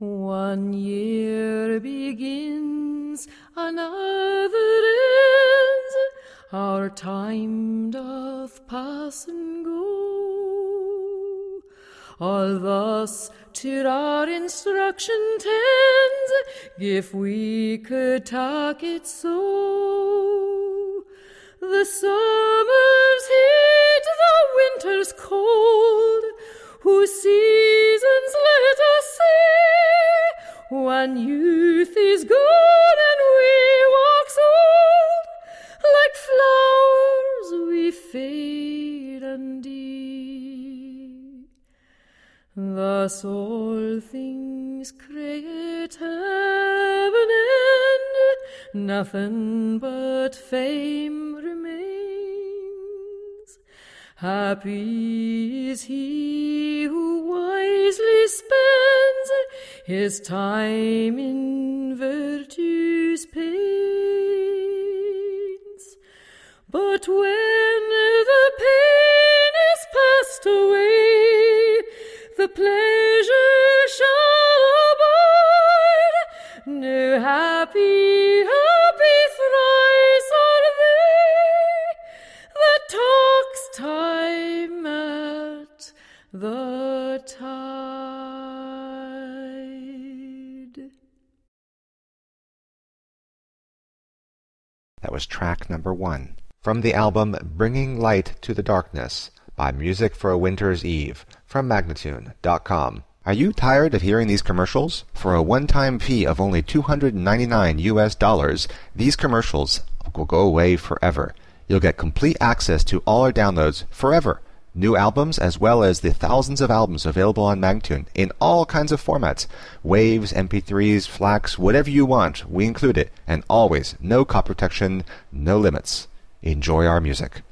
One year begins, another ends, our time doth pass and go. All thus to our instruction tends, if we could tak it so. The summer's heat, the winter's cold, whose seasons let us see. When youth is gone and we wax old, like flowers we fade and die. Thus all things create have an end, nothing but fame remains. Happy is he who wisely spends his time in virtue's pains. But when the pain is passed away, the pleasure shall abide. No happy thrice are they that talks time at the tide. That was track number 1 from the album Bringing Light to the Darkness by Music for a Winter's Eve from Magnatune.com. Are you tired of hearing these commercials? For a one-time fee of only $299, these commercials will go away forever. You'll get complete access to all our downloads forever. New albums as well as the thousands of albums available on Magnatune in all kinds of formats. Waves, MP3s, FLACs, whatever you want, we include it. And always, no copy protection, no limits. Enjoy our music.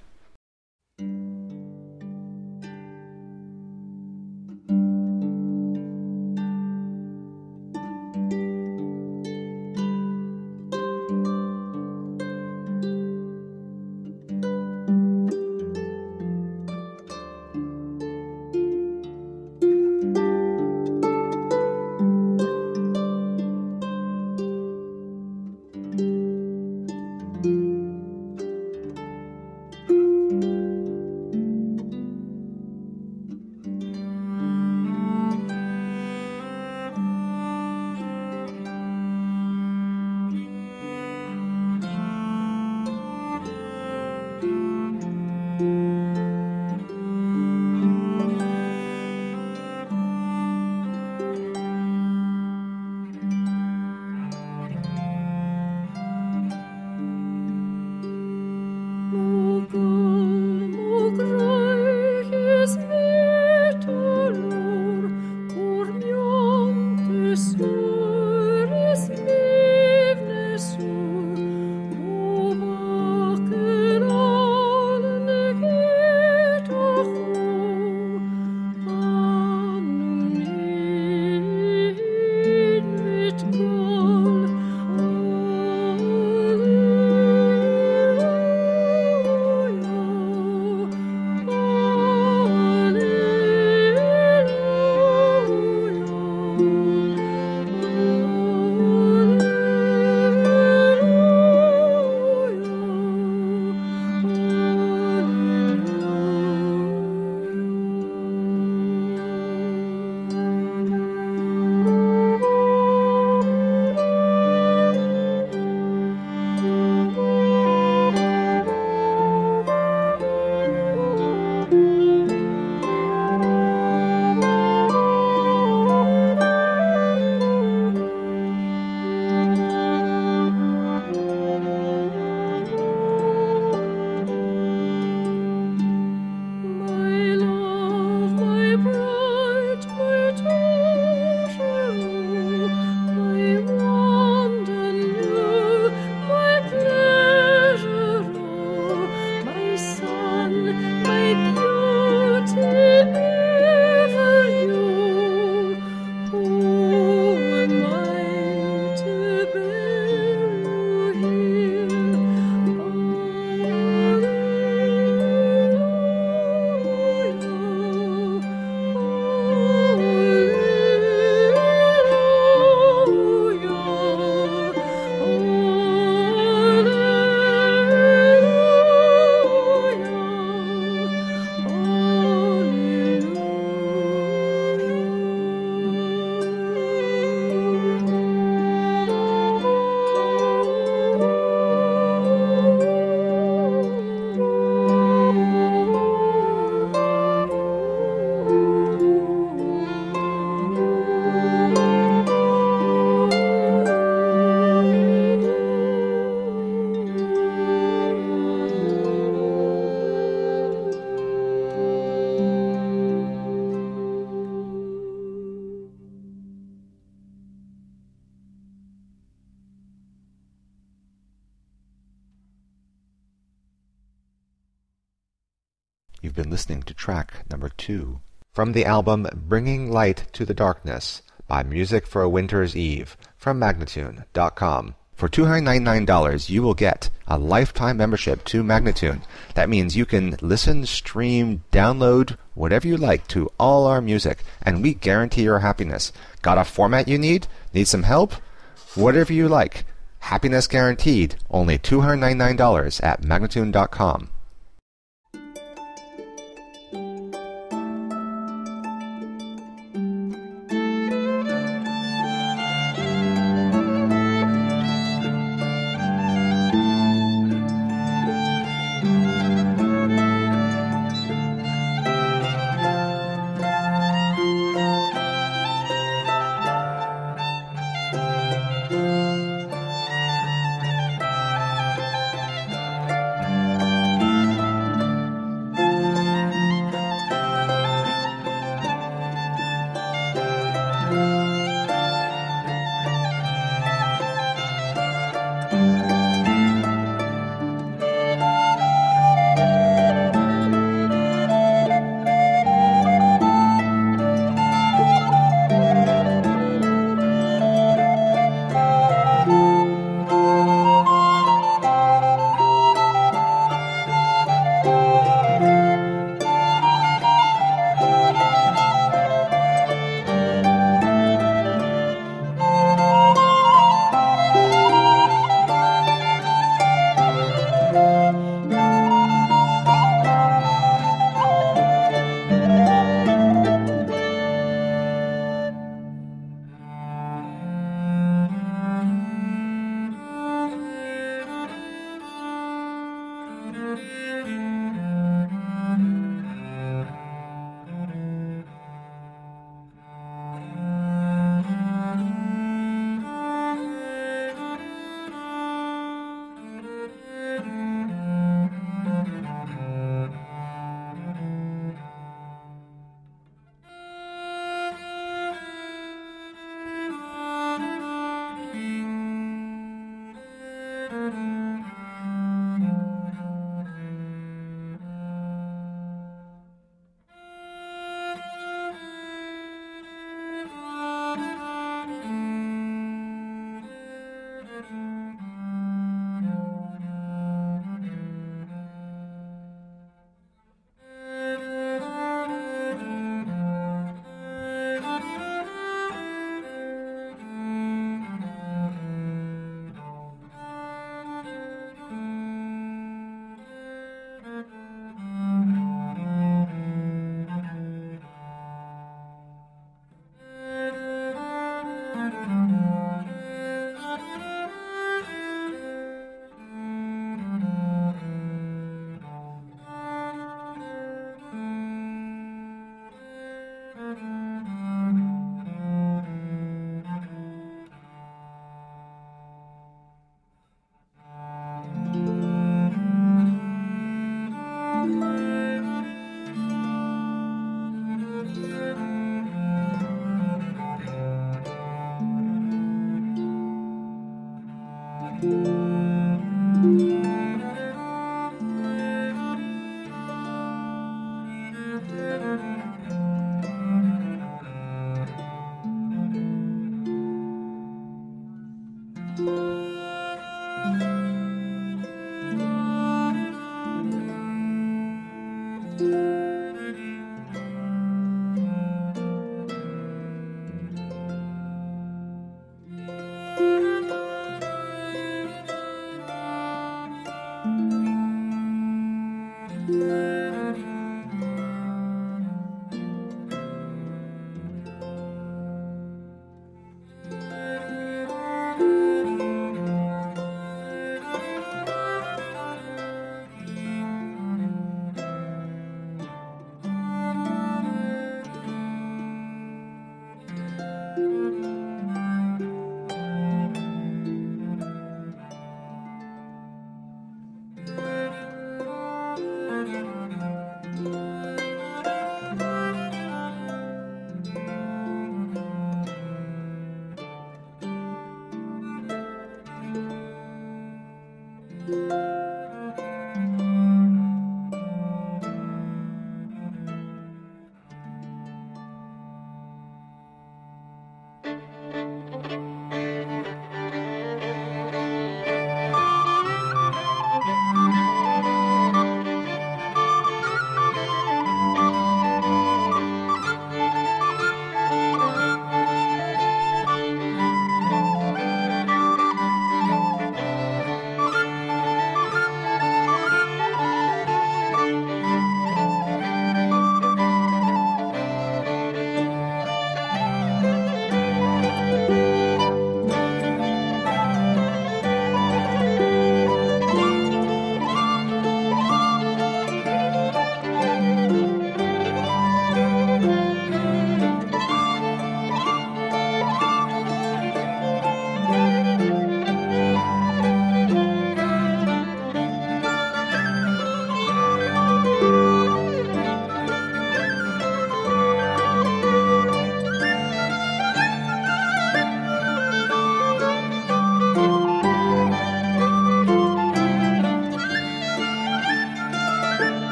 You've been listening to track number 2 from the album Bringing Light to the Darkness by Music for a Winter's Eve from Magnatune.com. For $299, you will get a lifetime membership to Magnatune. That means you can listen, stream, download, whatever you like to all our music, and we guarantee your happiness. Got a format you need? Need some help? Whatever you like. Happiness guaranteed. Only $299 at Magnatune.com.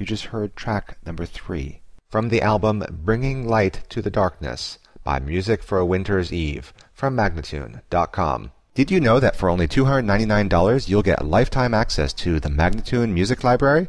You just heard track number 3 from the album Bringing Light to the Darkness by Music for a Winter's Eve from Magnatune.com. Did you know that for only $299 you'll get lifetime access to the Magnatune Music Library?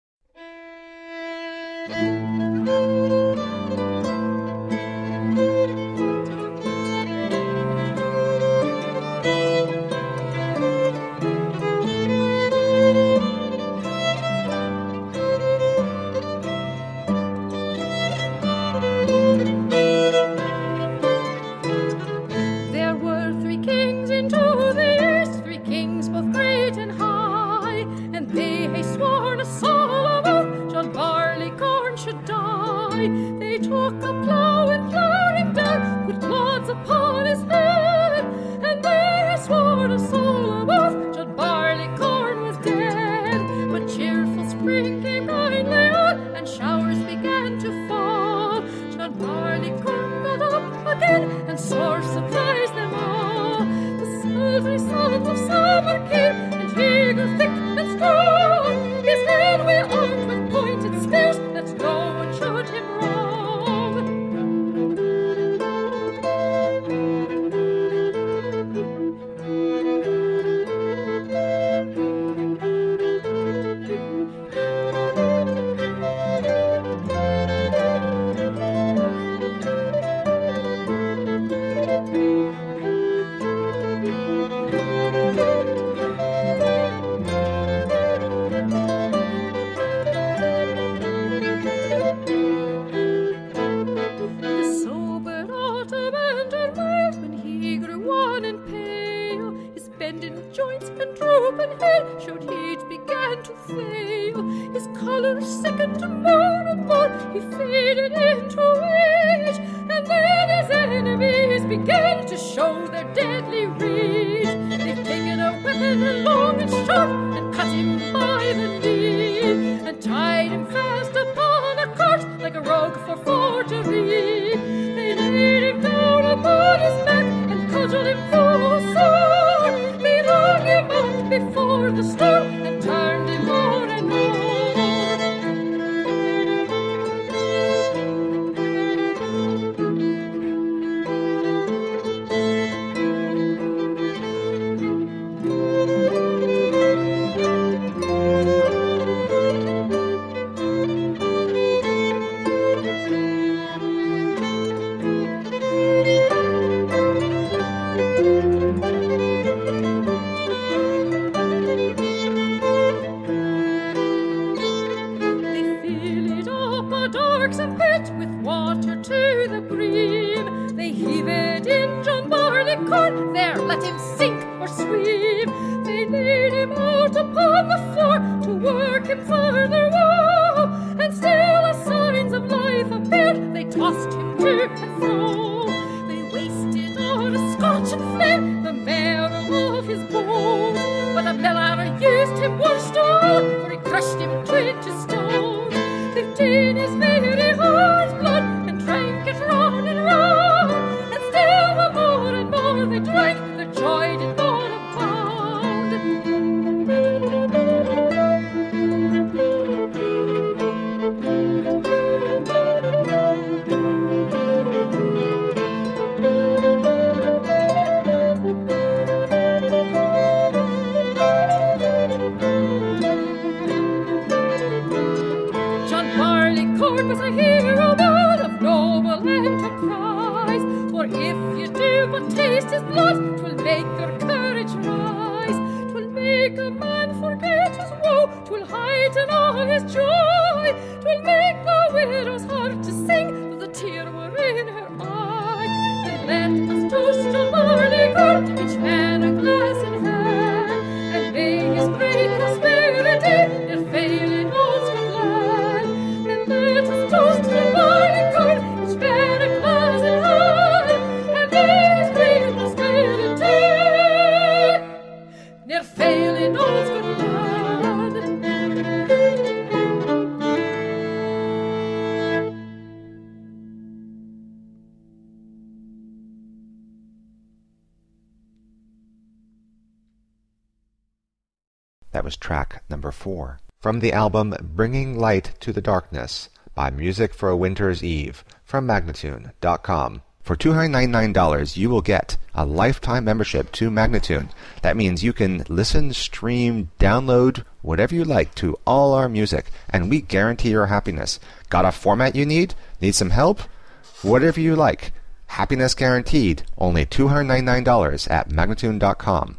They took a plough and plowed him down, put clods upon his head, and they swore a solemn oath John Barleycorn was dead. But cheerful spring came kindly on, and showers began to fall. John Barleycorn got up again, and sore surprised them all. The sultry sound of summer came, and he grew thick and strong. His head well armed with pointed spears, that no one should him wrong. That was track number 4 from the album Bringing Light to the Darkness by Music for a Winter's Eve from Magnatune.com. For $299, you will get a lifetime membership to Magnatune. That means you can listen, stream, download, whatever you like to all our music, and we guarantee your happiness. Got a format you need? Need some help? Whatever you like. Happiness guaranteed. Only $299 at Magnatune.com.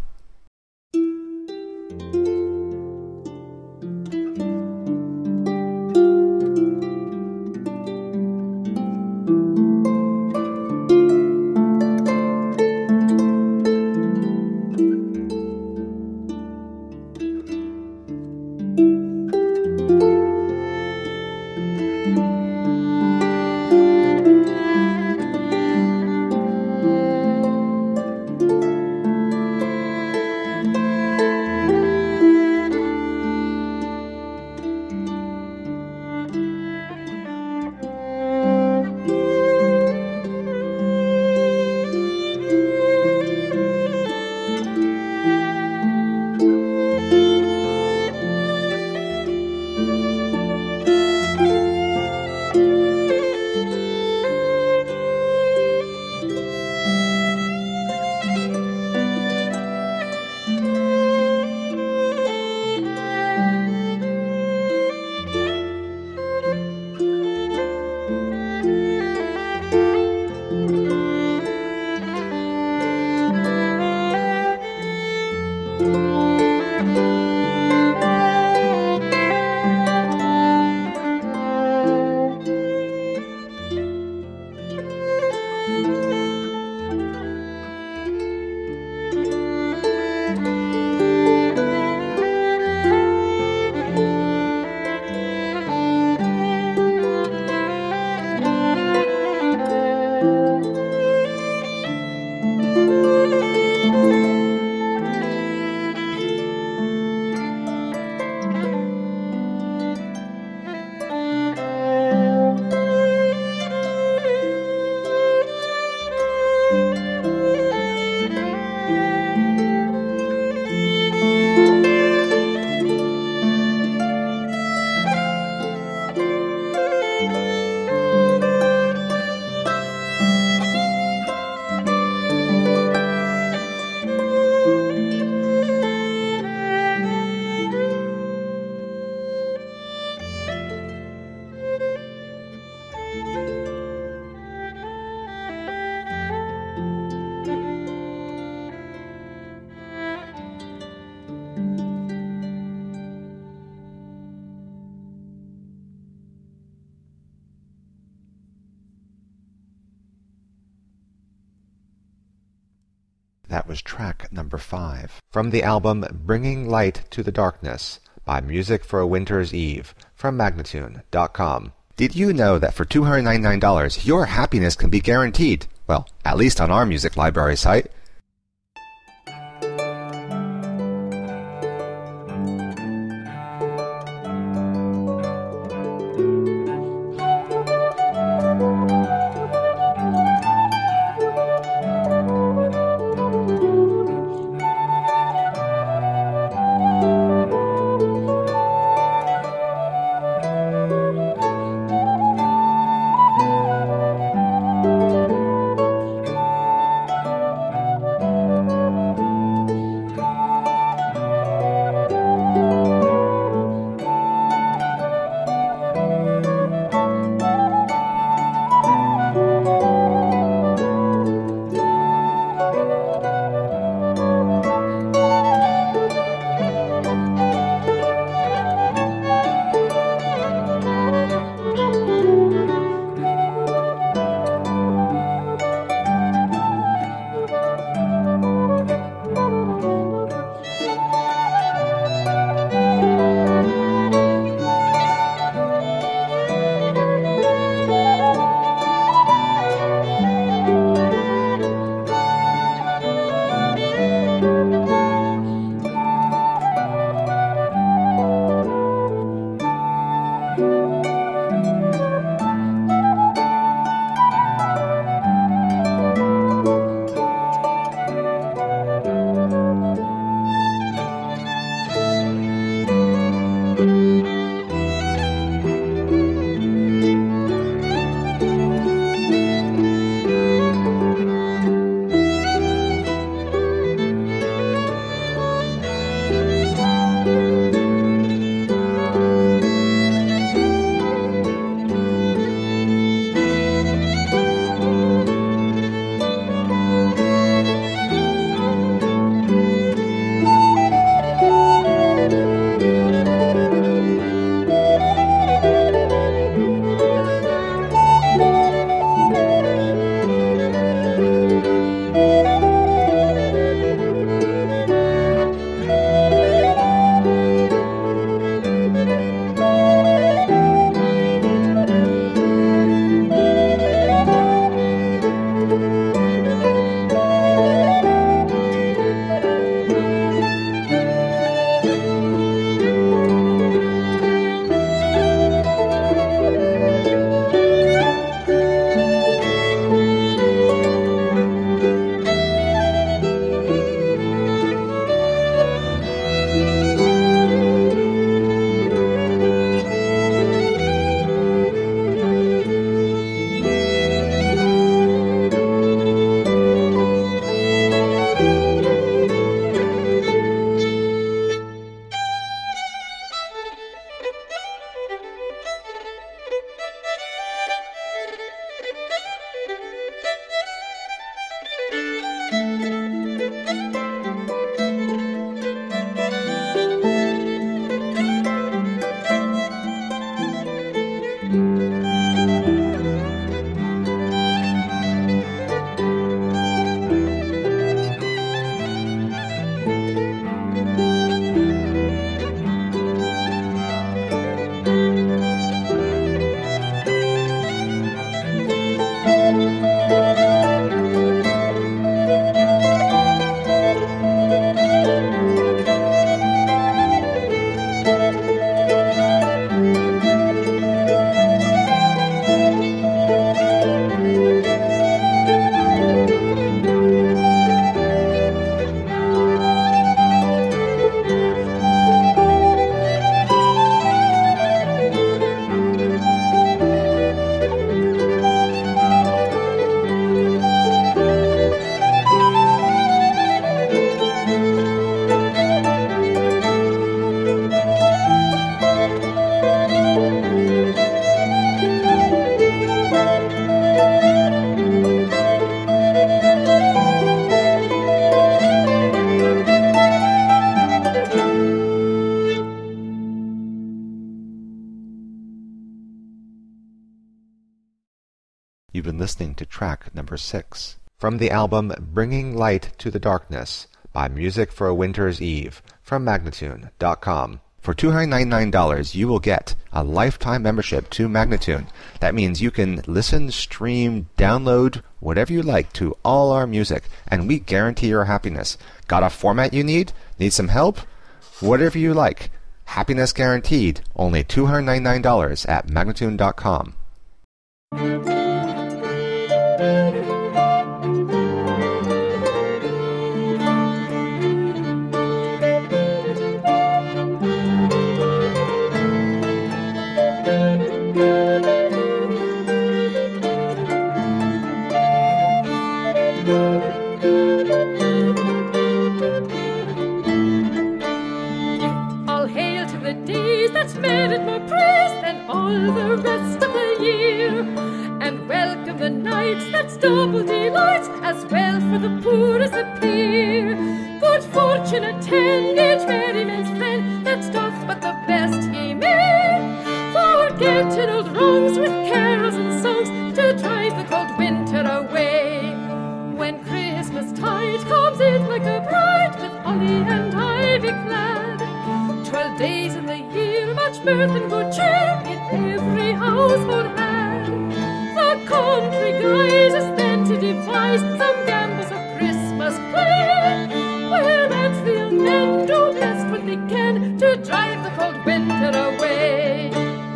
That was track number 5 from the album Bringing Light to the Darkness by Music for a Winter's Eve from Magnatune.com. Did you know that for $299 your happiness can be guaranteed? Well, at least on our music library site. You've been listening to track number 6 from the album Bringing Light to the Darkness by Music for a Winter's Eve from Magnatune.com. For $299, you will get a lifetime membership to Magnatune. That means you can listen, stream, download, whatever you like to all our music, and we guarantee your happiness. Got a format you need? Need some help? Whatever you like. Happiness guaranteed. Only $299 at Magnatune.com. All hail to the days that merit more praise than all the rest of the year, and welcome the nights that's double delight, as well for the poor as appear. Good fortune attend each merry man's friend that doth but the best he may, forgetting old wrongs with carols and songs to drive the cold winter away. When Christmas tide comes in like a bride, with holly and ivy clad, 12 days in the year, much mirth and good cheer in every household had. The country guise is then to devise some gambols of Christmas play, whereat the young men do best what they can to drive the cold winter away.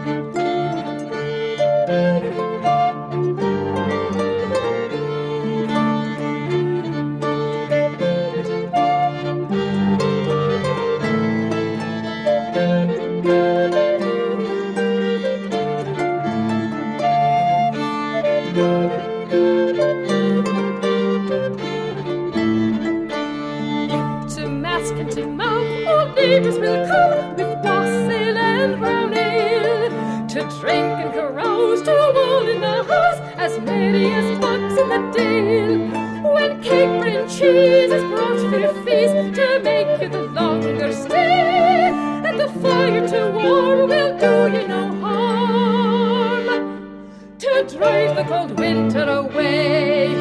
To mask and to mouth, all neighbours will come with wassail and brown ale, to drink and carouse, to all in the house, as merry as bucks in the dale. When cake, bread, and cheese is brought for your feast, to make you the longer stay, and the fire to warm will do you no harm, to drive the cold winter away.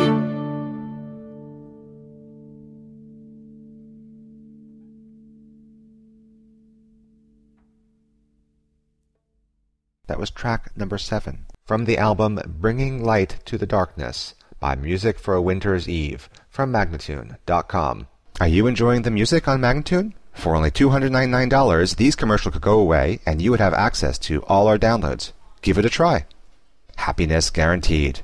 That was track number 7 from the album Bringing Light to the Darkness by Music for a Winter's Eve from Magnatune.com. Are you enjoying the music on Magnatune? For only $299, these commercials could go away and you would have access to all our downloads. Give it a try. Happiness guaranteed.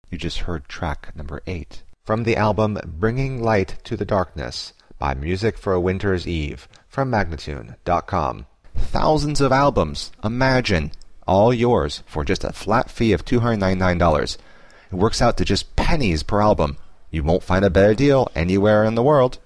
You just heard track number 8 from the album Bringing Light to the Darkness by Music for a Winter's Eve from Magnatune.com. Thousands of albums, imagine, all yours for just a flat fee of $299. It works out to just pennies per album. You won't find a better deal anywhere in the world.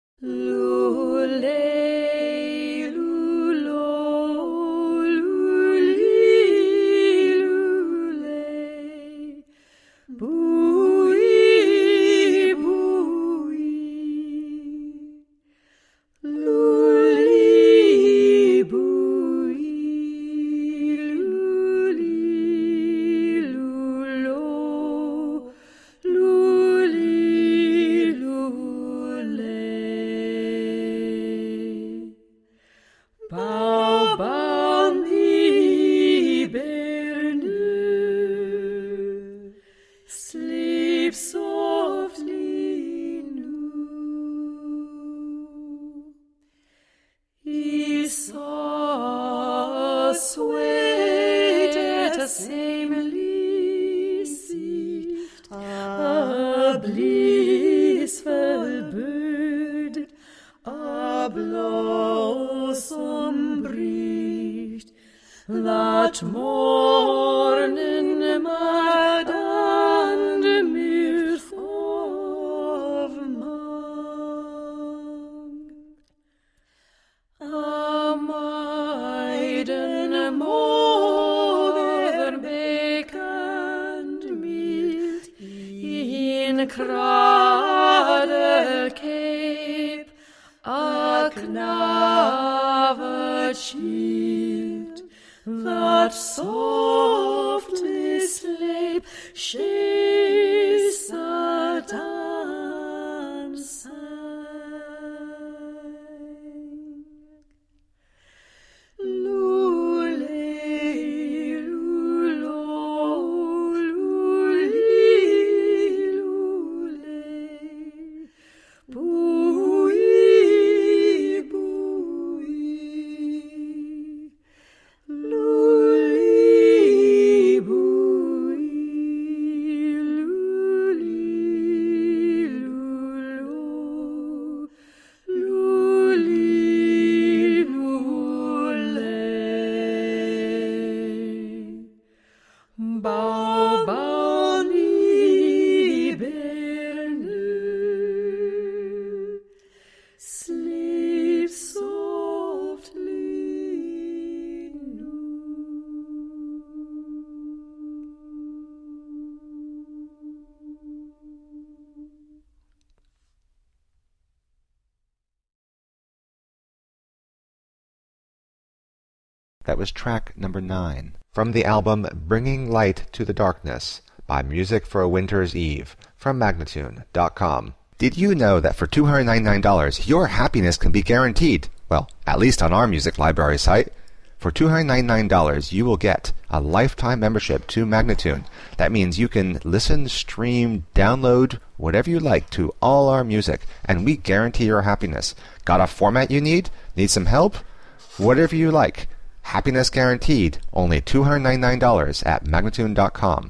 That morning mad and mirth of Magd, a maiden mother bake and meat in cradle cape, a knavered shield that softly sleep, she sat and sang. Lule, lulo, lule, lule, buoy, buoy. Luli, buoy, luli, lulo, luli, lule. Barbani berne, sleep softly. That was track number 9 from the album Bringing Light to the Darkness by Music for a Winter's Eve from Magnatune.com. Did you know that for $299 your happiness can be guaranteed? Well, at least on our music library site. For $299 you will get a lifetime membership to Magnatune. That means you can listen, stream, download, whatever you like to all our music, and we guarantee your happiness. Got a format you need? Need some help? Whatever you like. Happiness guaranteed. Only $299 at Magnatune.com.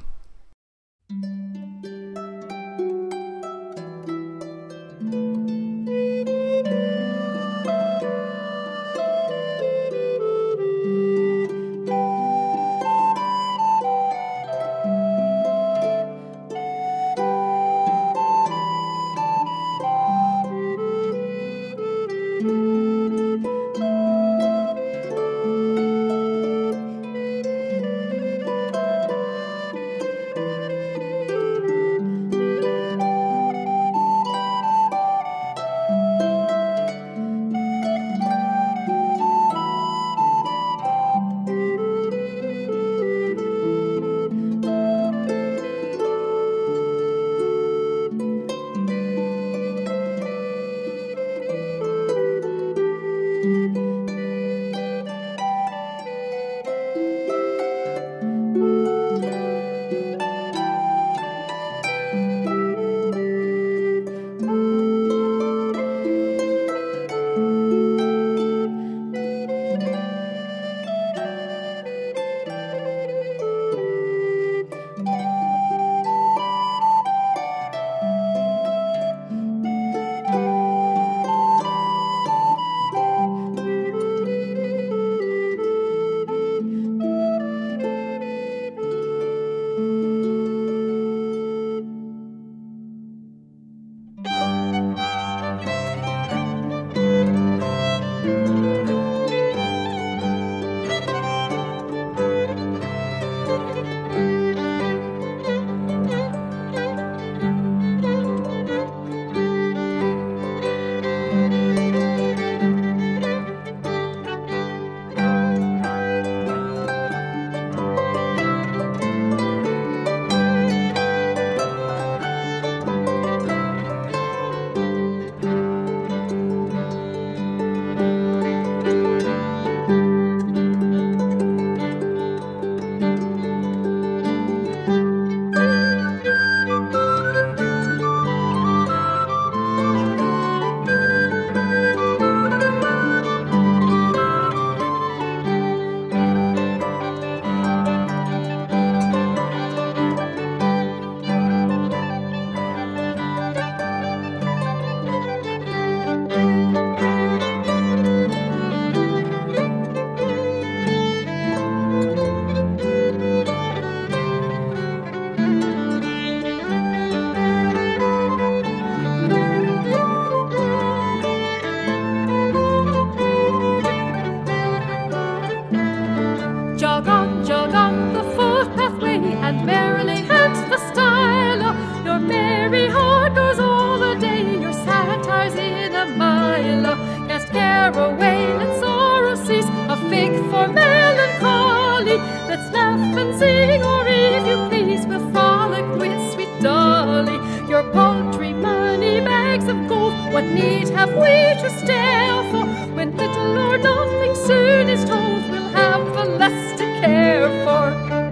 laugh and sing, or if you please, we'll frolic with sweet Dolly. Your paltry money bags of gold, what need have we to steal for? When little or nothing soon is told, we'll have the less to care for.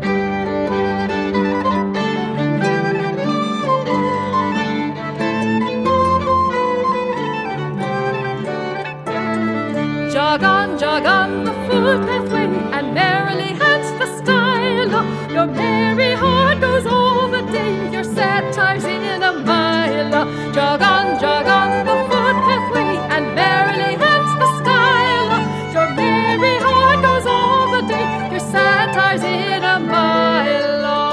Jog on the footpathway, and merrily hence the style. Your merry heart goes all the day, your satire's in a mile. Jog on the footpathway, and merrily hence the style. Your merry heart goes all the day, your satire's in a mile.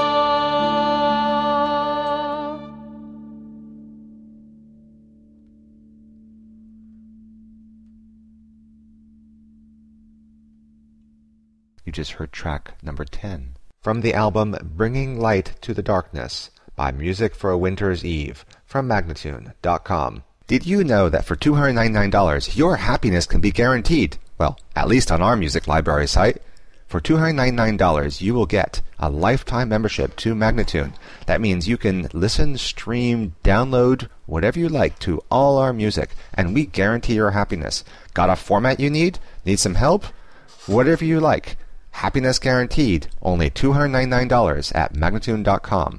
You just heard track number 10 from the album Bringing Light to the Darkness by Music for a Winter's Eve from Magnatune.com. Did you know that for $299 your happiness can be guaranteed? Well, at least on our music library site. For $299 you will get a lifetime membership to Magnatune. That means you can listen, stream, download, whatever you like to all our music, and we guarantee your happiness. Got a format you need? Need some help? Whatever you like. Happiness guaranteed. Only $299 at Magnatune.com.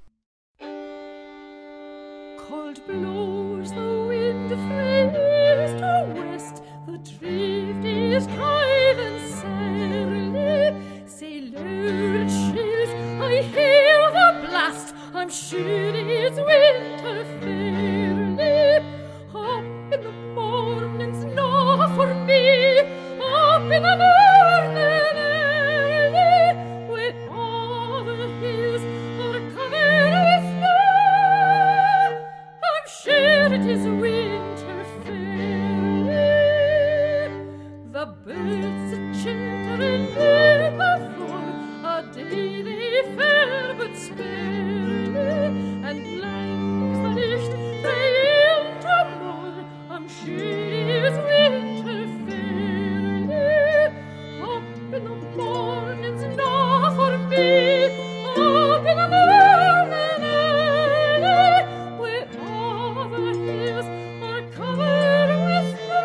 Cold blows the wind frays to west, the drift is high and surly. Say loud it chills, I hear the blast, I'm sure it's winter fairly. Up in the morning's not for me, up in the morning early, when all the hills are covered with snow, I'm sure it is winter fairly. The birds that chatter in the fall, a day they fare but sparely, and langs the nicht they into more, I'm sure it is winter fairly. Up in the morning's not for me, up in the morning early, where all the hills are covered with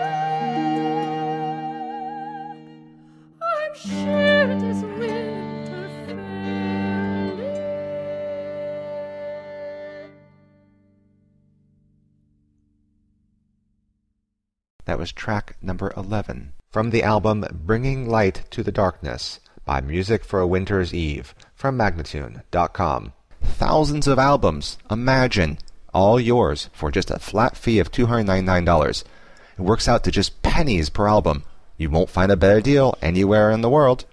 snow, I'm sure it is winter fairly. That was track number 11 from the album Bringing Light to the Darkness by Music for a Winter's Eve from Magnatune.com. Thousands of albums, imagine, all yours for just a flat fee of $299. It works out to just pennies per album. You won't find a better deal anywhere in the world.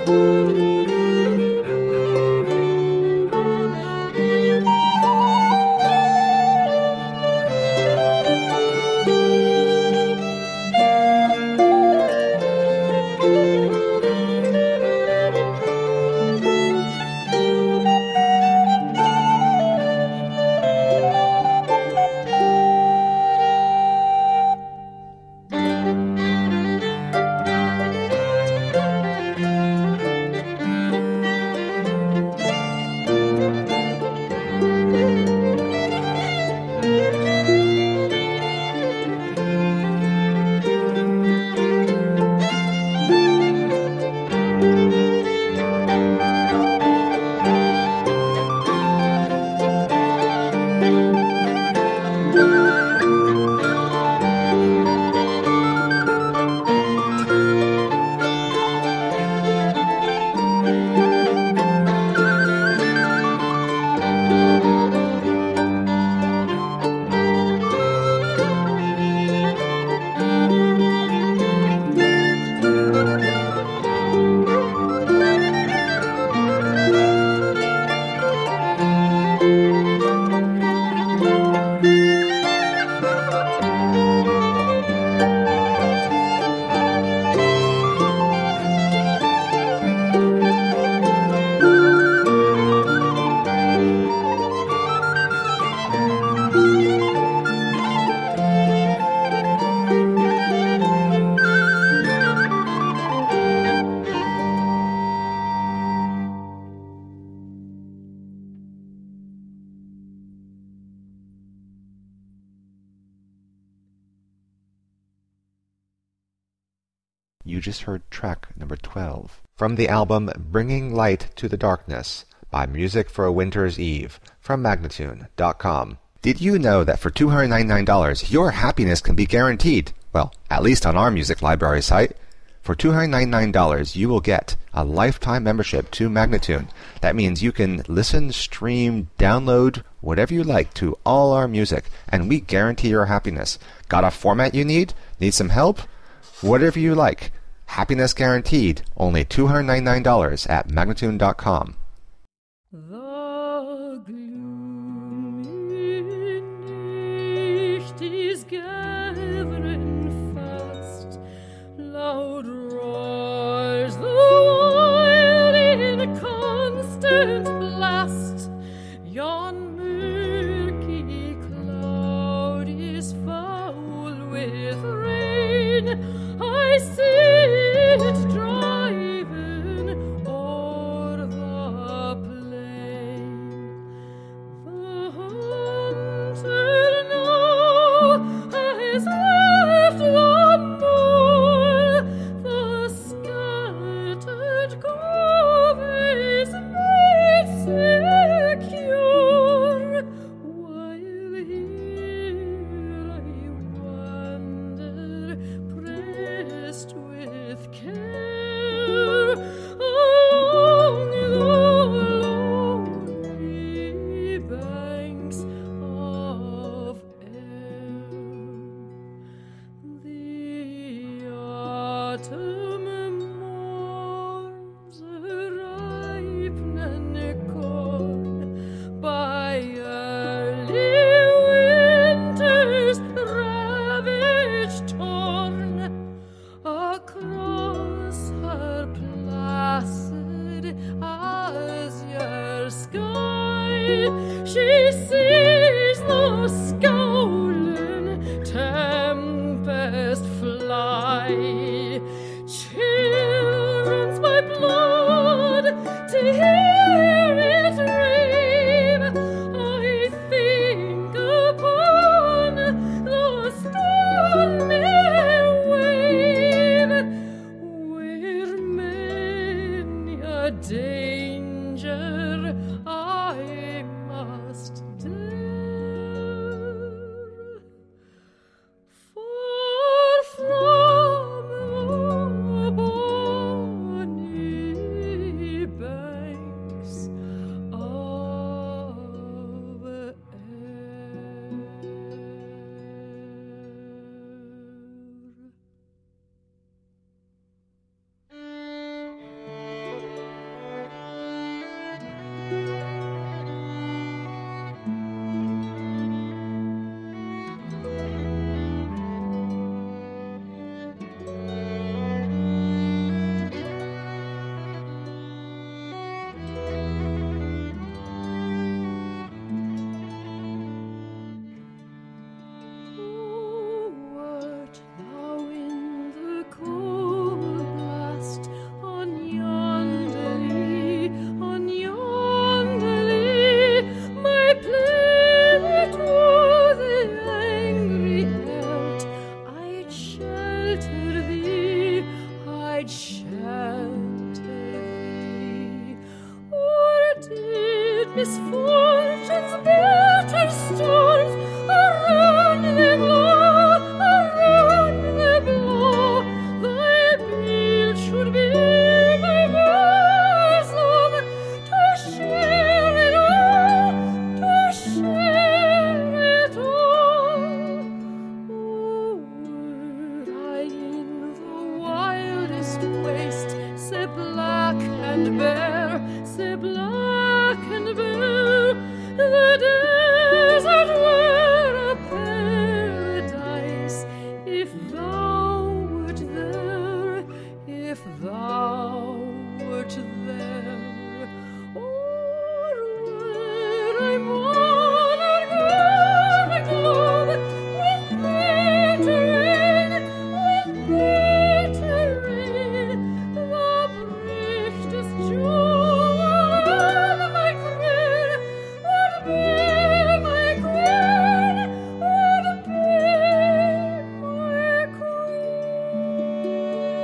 You just heard track number 12 from the album Bringing Light to the Darkness by Music for a Winter's Eve from Magnatune.com. Did you know that for $299 your happiness can be guaranteed? Well, at least on our music library site. For $299 you will get a lifetime membership to Magnatune. That means you can listen, stream, download, whatever you like to all our music, and we guarantee your happiness. Got a format you need? Need some help? Whatever you like. Happiness guaranteed. Only $299 at Magnatune.com. The gloomy Nacht is gathering fast. Loud roars the wild in constant blast. Yon murky cloud is foul with rain. I see it driving o'er the plain. The hunter now has left the moor. The scattered grove is made secure. While here I wander, pressed with care along the lonely banks of air. The autumn mourns a ripening corn by early winter's ravage torn. Across her placid azure sky she sees the scowling tempest fly. Chills my blood to hear it rave. I think upon the stormy wave, where many a danger I must dare. For from the bonny banks of air. misfortune's bitter storms, around they blow, around they blow. Thy bill should be my bosom, to share it all, to share it all. Oh, were I in the wildest waste, say black and bare, say black and bare, the desert were a paradise, if thou wert there, if thou wert there. Or were I monarch of the globe, with thee to reign, with thee to reign, thou brichtest jewel on my queen, would be my queen, would be my queen.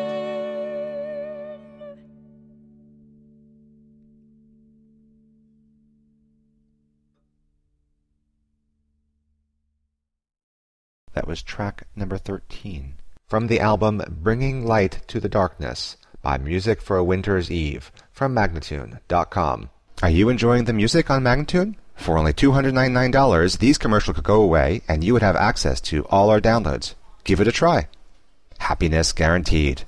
That was track number 13 from the album Bringing Light to the Darkness by Music for a Winter's Eve from Magnatune.com. Are you enjoying the music on Magnatune? For only $299, these commercials could go away and you would have access to all our downloads. Give it a try. Happiness guaranteed.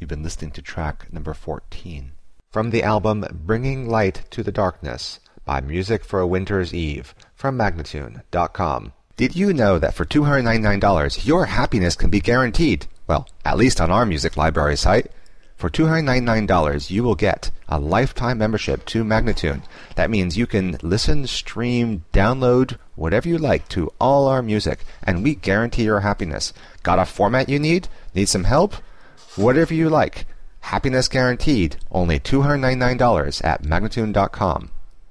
You've been listening to track number 14. From the album Bringing Light to the Darkness by Music for a Winter's Eve from Magnatune.com. Did you know that for $299 your happiness can be guaranteed? Well, at least on our music library site. For $299 you will get a lifetime membership to Magnatune. That means you can listen, stream, download, whatever you like to all our music, and we guarantee your happiness. Got a format you need? Need some help? Whatever you like. Happiness guaranteed. Only $299 at Magnatune.com.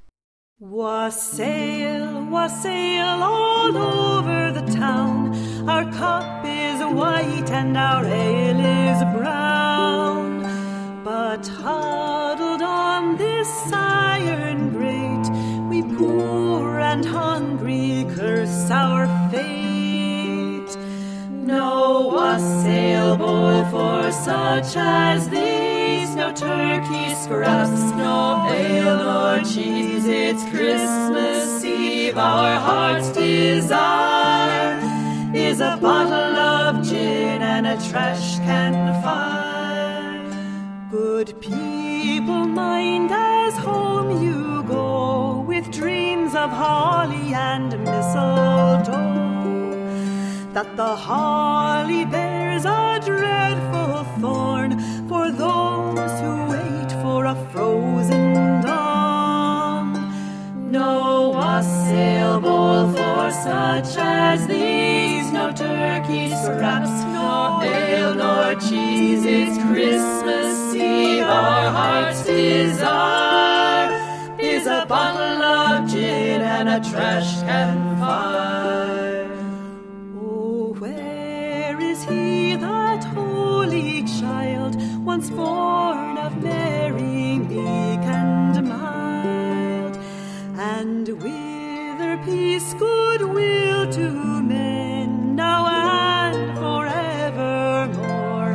Wassail all over the town. Our cup is white and our ale is brown. But huddled on this iron grate, we poor and hungry curse our fate. No wassail bowl for such as these, no turkey scraps, no ale nor cheese. It's Christmas Eve, our heart's desire is a bottle of gin and a trash can fire. Good people, mind as home you go, with dreams of holly and mistletoe, that the holly bears a dreadful thorn for those who wait for a frozen dawn. No wassail bowl for such as these, no turkey scraps, no ale nor cheese. It's Christmas Eve, our heart's desire is a bottle of gin and a trash can fire. Oh, where is he, that holy child, once born of Mary, meek and mild, and with peace, goodwill to men, now and forevermore.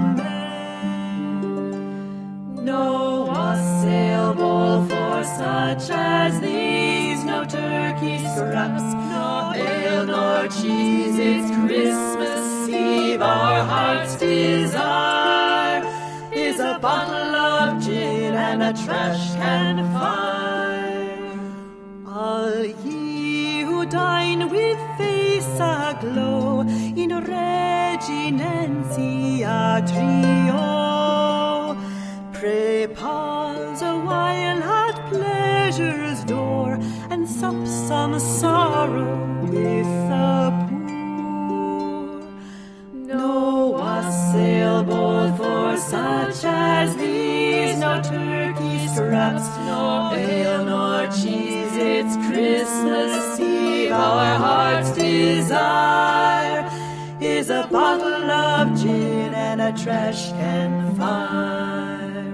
Amen. No wassail bowl for such as these, no turkey scraps, no ale nor cheese. It's Christmas Eve, our heart's desire is a bottle of gin and a trash can fire. All ye who dine with face aglow in reginentia trio, pray pause a while at pleasure's door and sup some sorrow with the poor. No wassail bowl for such as these, no turkey scraps, no ale nor cheese. It's Christmas Eve, our heart's desire is a bottle of gin and a trash can fire.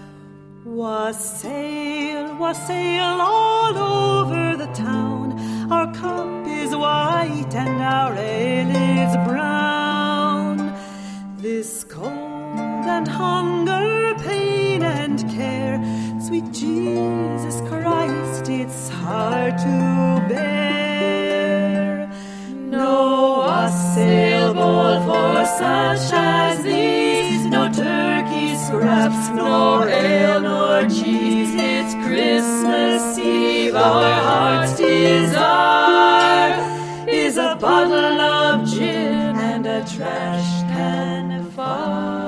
Wassail all over the town. Our cup is white and our ale is brown. This cold and hunger, pain and care, sweet Jesus Christ, it's hard to bear. No wassail bowl for such as these, no turkey scraps, no ale nor cheese. It's Christmas Eve, our heart's desire is a bottle of gin and a trash can fire.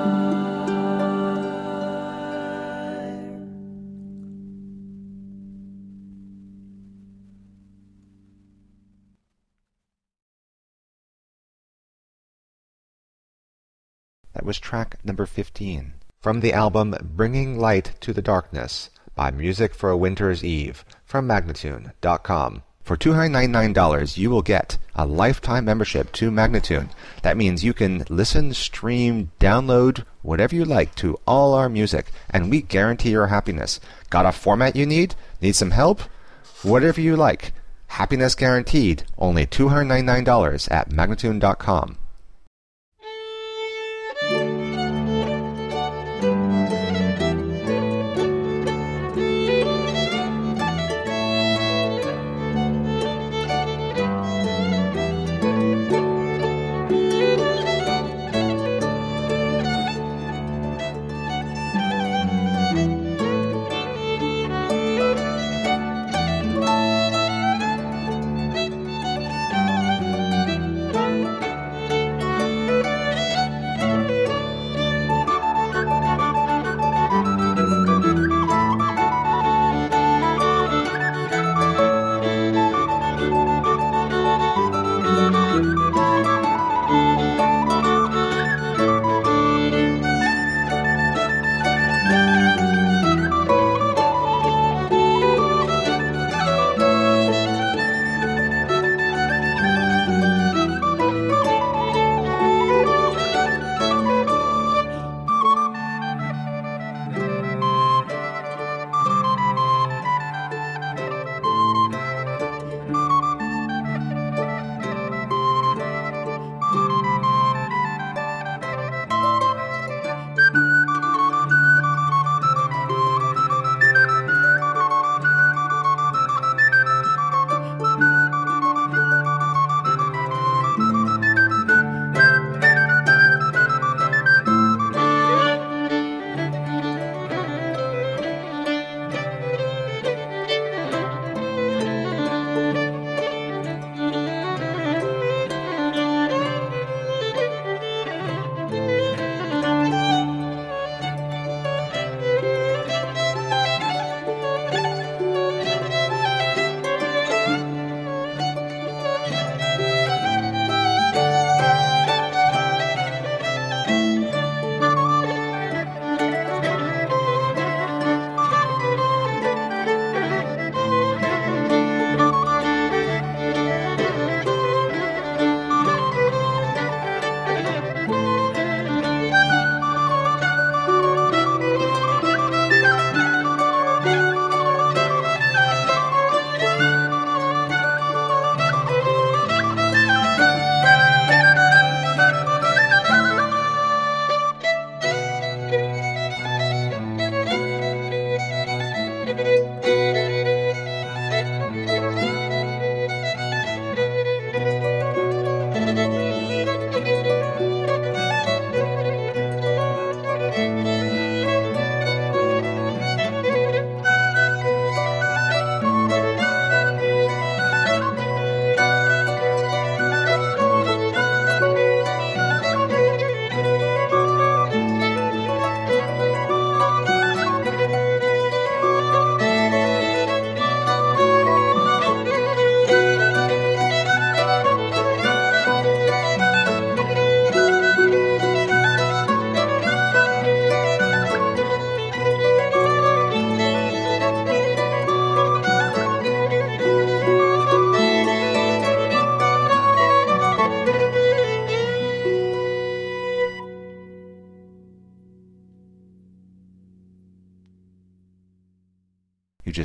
That was track number 15 from the album Bringing Light to the Darkness by Music for a Winter's Eve from Magnatune.com. For $299 you will get a lifetime membership to Magnatune. That means you can listen, stream, download, whatever you like to all our music, and we guarantee your happiness. Got a format you need? Need some help? Whatever you like. Happiness guaranteed. Only $299 at Magnatune.com.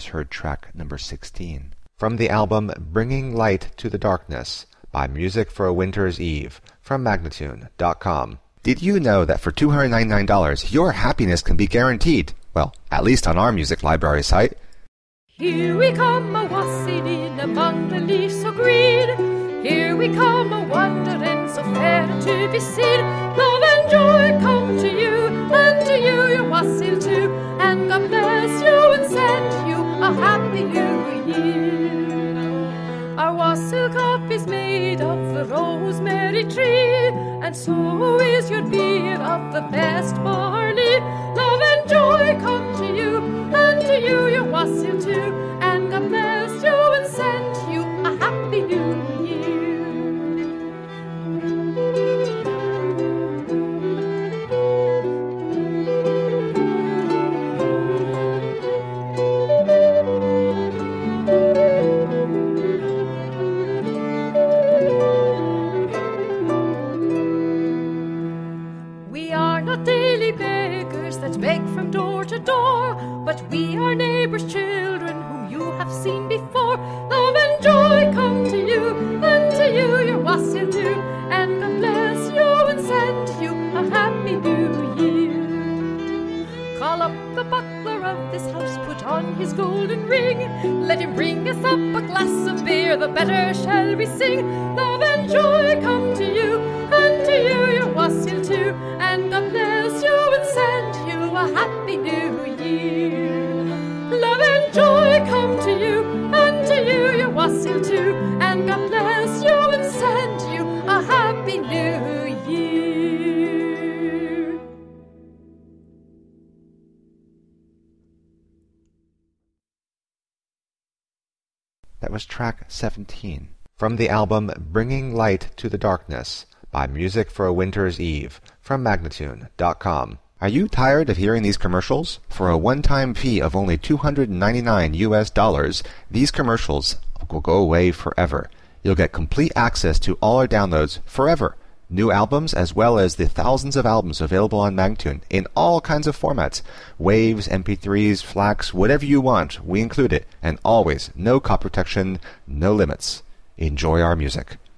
just heard track number 16. From the album Bringing Light to the Darkness by Music for a Winter's Eve from Magnatune.com. Did you know that for $299 your happiness can be guaranteed? Well, at least on our music library site. Here we come a-wassing in among the leaves so green. Here we come a-wandering so fair to be seen. Love and joy come to you, and to you your wassail too. And God bless you and send you a happy new year. Our wassail cup is made of the rosemary tree, and so is your beer of the best barley. Love and joy come to you, and to you your wassail too. And God bless you and send you a happy new year. That beg from door to door, but we are neighbors' children whom you have seen before. Love and joy come to you, and to you your wassail too. And God bless you and send you a happy new year. Call up the butler of this house, put on his golden ring. Let him bring us up a glass of beer, the better shall we sing. Love and joy come to you, and to you your wassail too. And God bless you and send you a happy new year. Love and joy come to you, and to you your wassail too. And God bless you and send you a happy new year. That was track 17 from the album Bringing Light to the Darkness by Music for a Winter's Eve from Magnatune.com. Are you tired of hearing these commercials? For a one-time fee of only $299, these commercials will go away forever. You'll get complete access to all our downloads forever. New albums as well as the thousands of albums available on Magnatune in all kinds of formats. Waves, MP3s, FLACs, whatever you want, we include it. And always, no copy protection, no limits. Enjoy our music.